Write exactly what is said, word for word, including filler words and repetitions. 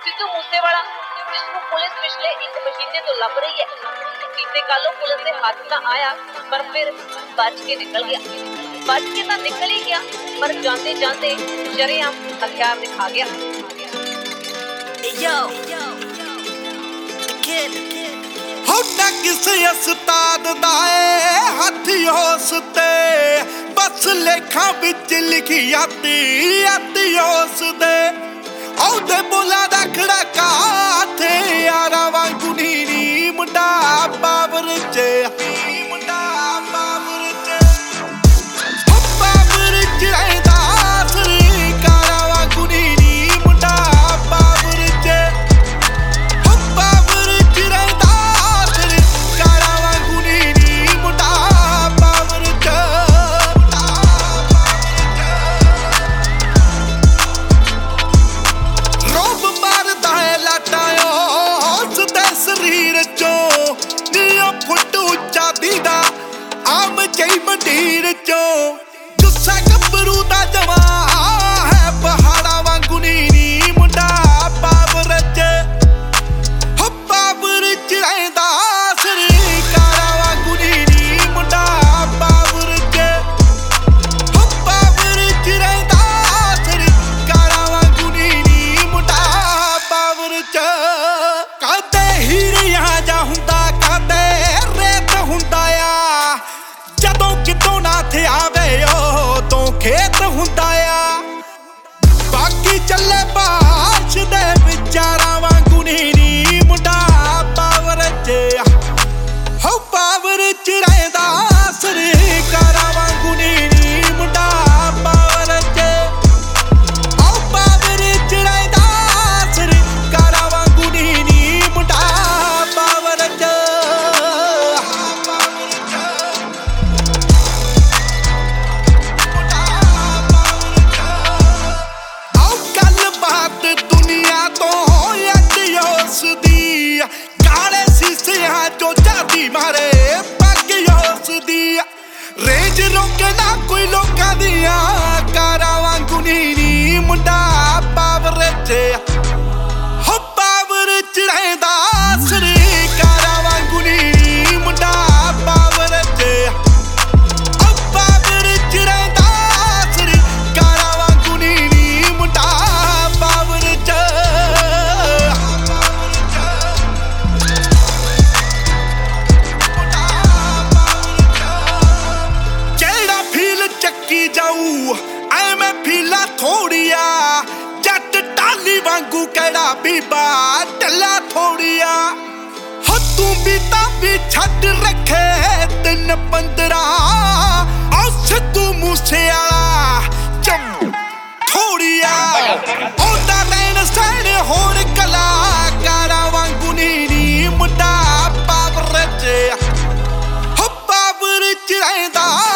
सिद्धू मूसेवाला जिसको पुलिस पिछले एक महीने तो लभ रही है, बीते कल पुलिस के हाथ ना आया पर फिर बच के निकल गया। बच के तो निकल ही गया पर जाते जाते शरेआम हथियार दिखा गया। होना किसे उस्ताद दा हथ उस ते बस लेखा बिच लिखी आती आती उस दे औदे बोला दा खड़का थे यारा वांगू नीरी मुंडा बाबर च मुंडा बाबर च हो बाबर च रहदा सरकारा वांगू नीरी मुंडा बाबर च हो बाबर च रहदा सरकारा वांगू नीरी मुंडा बाबर च रोब मारदा है लाटायो उसदे शरीर चों नीओ फुट उच्चा दीदा आम जई मंडीर चों गुस्सा गब्बरू दा जवा है पहाड़ा वांगू नीरी मुंडा बाबर च हो बाबर च रहदा सरकारा वांगू नीरी मुंडा बाबर च हो बाबर च रहदा सरकारा वांगू नीरी मुंडा बाबर च कदे हीरिया जा हुंदा कदे रेत हुंदा आ जदों कितों ना थे आवे ओ तो खेत हुंदा आ बाकी चले बाश दे विचारा वांगू नीरी मुंडा बाबर च हो बाबर च रहदा सरकारा वांगू नीरी मुंडा बाबर च ओ बाबर च रहदा सरकारा वांगू नीरी मुंडा बाबर च आओ गल बात दुनिया तो अज उसदी काले शीशियां चो जादी मारे पग उसदी रेंज रोके ना कोई लोकां दियां कारां वांगू नीरी मुंडा बाबर च हो बाबर च रहदा सरकारा वांगू नीरी मुंडा बाबर च ओ बाबर च रहदा सरकारा वांगू नीरी मुंडा बाबर च जेड़ा फील चक्की जाऊ ऐवें फीला थोड़िया जट टाली वांगू केड़ा बीबा टल्ला थोड़िया हो तू भी तां भी छड्ड रखे दिन पंदरा ओ सिद्धू मूसेवाला चम थोड़िया ओदा रैन सैन होर कलाकारा वांगू नीरी मुंडा बाबर च हो बाबर च रहदा